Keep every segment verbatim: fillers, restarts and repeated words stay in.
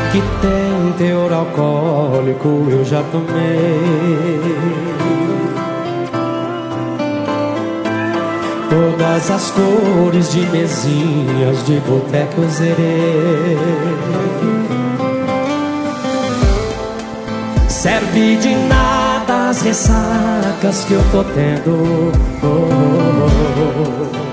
que tem teor alcoólico eu já tomei. Todas as cores de mesinhas de boteco eu zerei. Serve de nada as ressacas que eu tô tendo. Oh, oh, oh.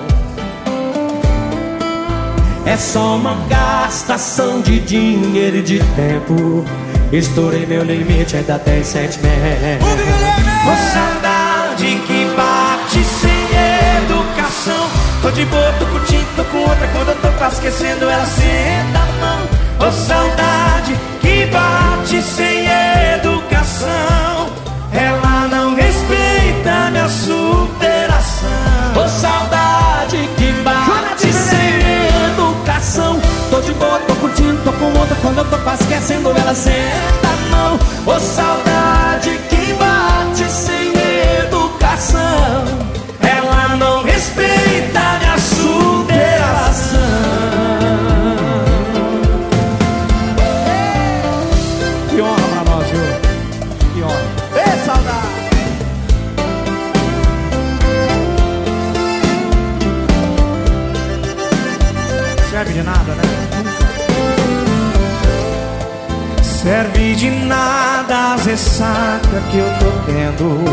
É só uma gastação de dinheiro e de tempo. Estourei meu limite, ainda tem sentimento. Ô saudade que bate sem educação. Tô de boa, tô curtindo, tô com outra. Quando eu tô quase esquecendo, ela senta a mão. Ô saudade que bate sem educação. Ela não respeita minha superação. Ô saudade que bate sem educação. Tô de boa, tô curtindo, tô com outra. Quando eu tô quase esquecendo, ela senta a mão. Ô saudade que bate sem educação. Ela não respeita minha superação. Que honra pra nós, viu? Que honra. Ei, saudade! Serve de nada, né? Serve de nada as ressacas que eu tô tendo.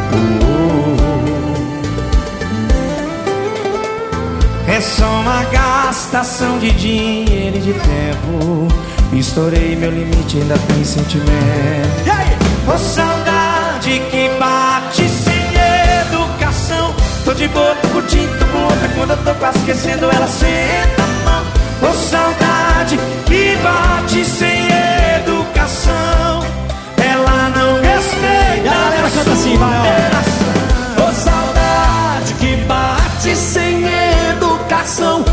É só uma gastação de dinheiro e de tempo. Estourei meu limite, ainda tem sentimento. E aí? Ô saudade que bate sem educação. Tô de boa, tô curtindo, tô com outra. Quando eu tô quase esquecendo, ela senta a mão. Ô saudade que bate sem educação. Ela não respeita. E a galera canta assim, vai, ó. Ô saudade que bate sem educação.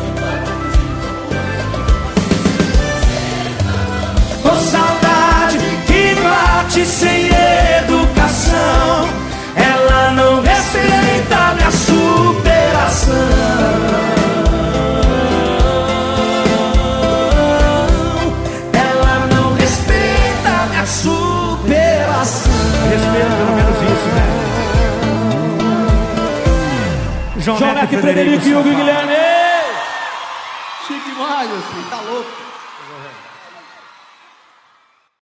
Ô saudade que bate sem educação. Ela não respeita minha superação. Ela não respeita minha superação. Respeita pelo menos isso, né? João, João Neto, Frederico, Frederico e Hugo Guilherme. Chique demais, assim, tá louco.